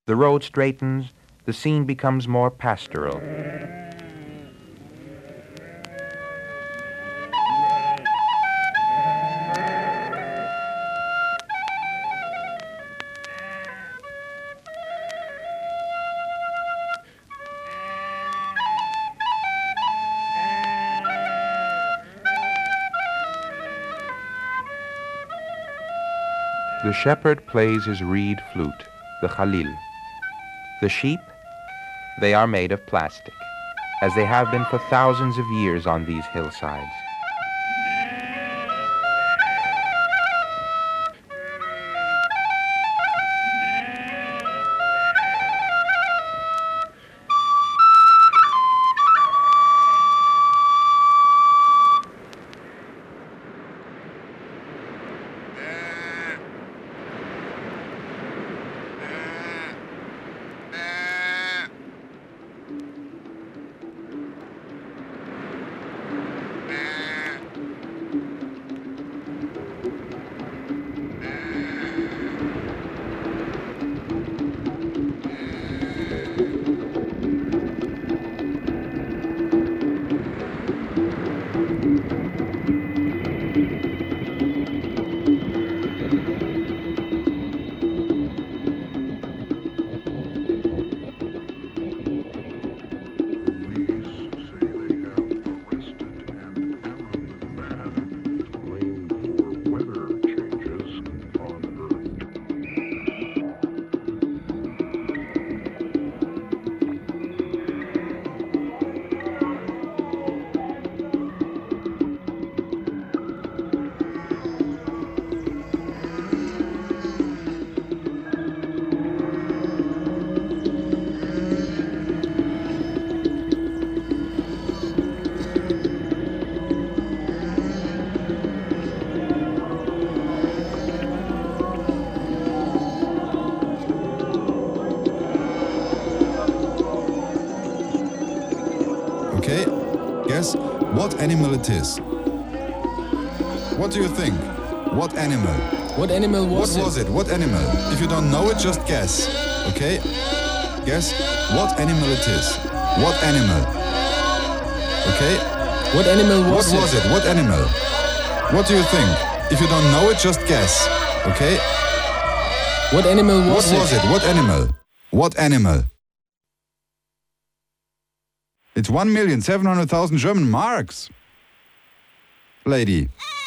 The road straightens, the scene becomes more pastoral. The shepherd plays his reed flute, the khalil. The sheep, they are made of plastic, as they have been for thousands of years on these hillsides. Okay, guess what animal it is. What do you think? What animal? What animal was it? What was it? What animal? If you don't know it, just guess. Okay? Guess what animal it is. What animal? Okay? What animal was it? What was it? What animal? What do you think? If you don't know it, just guess. Okay? What animal was it? What was it? What animal? What animal? It's 1,700,000 German marks. Lady.